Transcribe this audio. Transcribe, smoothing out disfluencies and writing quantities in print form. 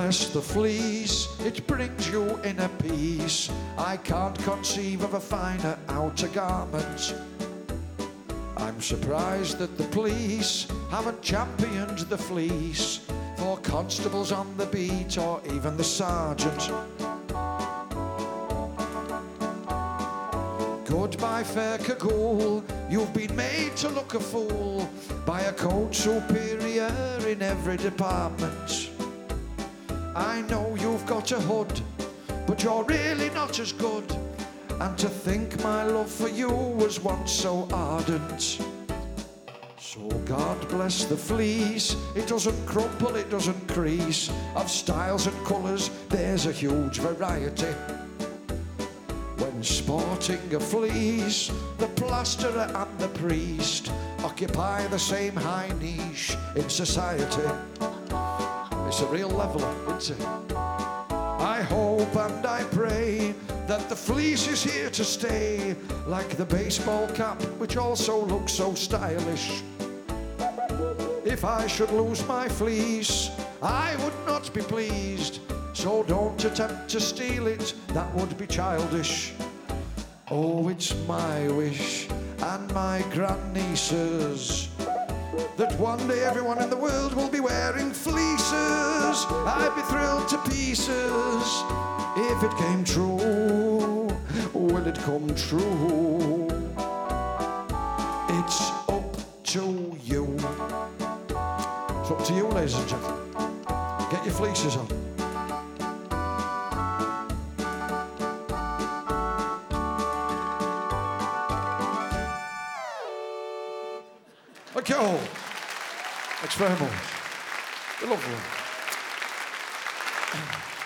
bless the fleece, it brings you inner peace. I can't conceive of a finer outer garment. I'm surprised that the police haven't championed the fleece for constables on the beat or even the sergeant. Goodbye, fair cagoule, you've been made to look a fool by a code superior in every department. I know you've got a hood, but you're really not as good. And to think my love for you was once so ardent. So God bless the fleece, it doesn't crumple, it doesn't crease. Of styles and colours, there's a huge variety. When sporting a fleece, the plasterer and the priest occupy the same high niche in society. It's a real leveller, isn't it? I hope and I pray that the fleece is here to stay, like the baseball cap, which also looks so stylish. If I should lose my fleece, I would not be pleased. So don't attempt to steal it, that would be childish. Oh, it's my wish and my grandniece's that one day everyone in the world will be wearing fleeces. I'd be thrilled to pieces if it came true. Will it come true? It's up to you. It's up to you, ladies and gentlemen. Get your fleeces on. Okay. Thanks very much. Lovely.